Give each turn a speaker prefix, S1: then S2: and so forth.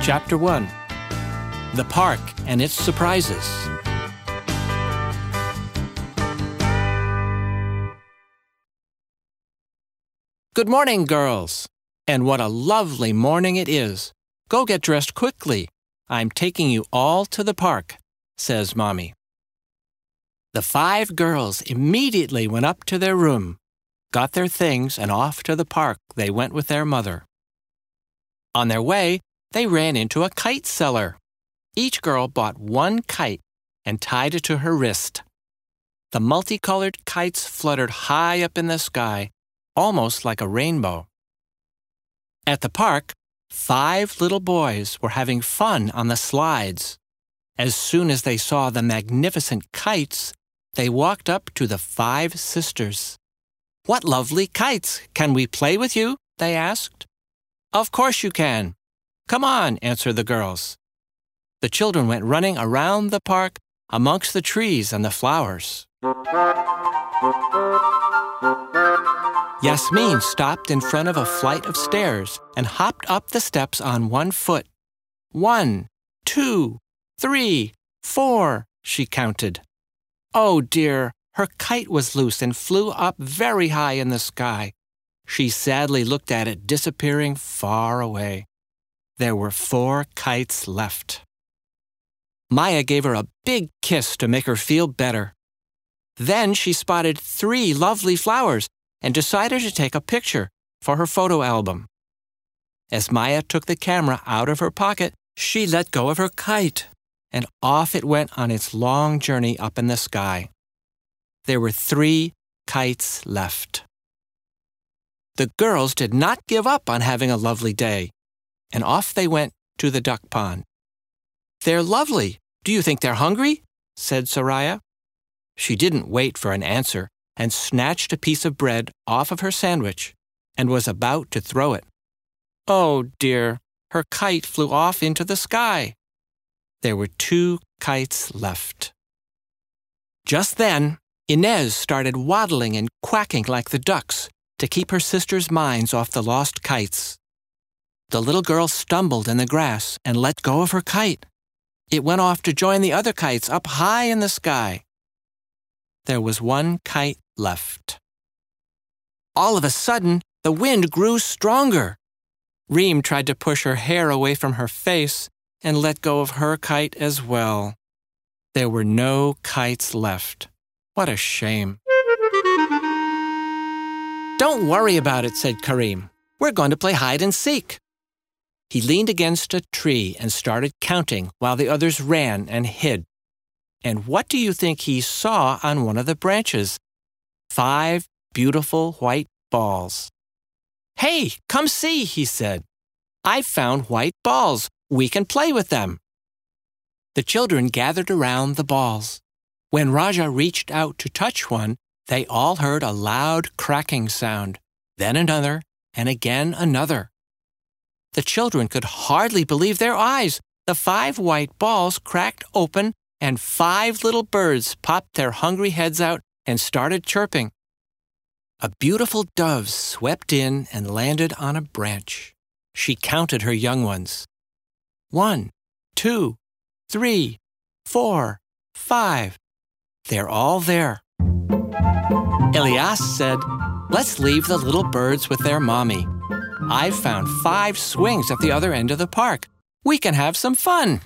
S1: Chapter 1. The Park and Its Surprises. Good morning, girls. And what a lovely morning it is. Go get dressed quickly. I'm taking you all to the park, says Mommy. The 5 girls immediately went up to their room, got their things, and off to the park they went with their mother. On their way, they ran into a kite seller. Each girl bought one kite and tied it to her wrist. The multicolored kites fluttered high up in the sky, almost like a rainbow. At the park, 5 little boys were having fun on the slides. As soon as they saw the magnificent kites, they walked up to the 5 sisters. "What lovely kites! Can we play with you?" they asked. "Of course you can. Come on," answered the girls. The children went running around the park amongst the trees and the flowers. Yasmin stopped in front of a flight of stairs and hopped up the steps on one foot. 1, 2, 3, 4, she counted. Oh dear, her kite was loose and flew up very high in the sky. She sadly looked at it disappearing far away. There were 4 kites left. Maya gave her a big kiss to make her feel better. Then she spotted 3 lovely flowers and decided to take a picture for her photo album. As Maya took the camera out of her pocket, she let go of her kite, and off it went on its long journey up in the sky. There were 3 kites left. The girls did not give up on having a lovely day, and off they went to the duck pond. "They're lovely. Do you think they're hungry?" said Soraya. She didn't wait for an answer and snatched a piece of bread off of her sandwich and was about to throw it. Oh dear, her kite flew off into the sky. There were 2 kites left. Just then, Inez started waddling and quacking like the ducks to keep her sisters' minds off the lost kites. The little girl stumbled in the grass and let go of her kite. It went off to join the other kites up high in the sky. There was 1 kite left. All of a sudden, the wind grew stronger. Reem tried to push her hair away from her face and let go of her kite as well. There were no kites left. What a shame. "Don't worry about it," said Kareem. "We're going to play hide and seek." He leaned against a tree and started counting while the others ran and hid. And what do you think he saw on one of the branches? 5 beautiful white balls. "Hey, come see," he said. "I've found white balls. We can play with them." The children gathered around the balls. When Raja reached out to touch one, they all heard a loud cracking sound, then another, and again another. The children could hardly believe their eyes. The 5 white balls cracked open, and 5 little birds popped their hungry heads out and started chirping. A beautiful dove swept in and landed on a branch. She counted her young ones. 1, 2, 3, 4, 5. They're all there. Elias said, "Let's leave the little birds with their mommy. I've found 5 swings at the other end of the park. We can have some fun."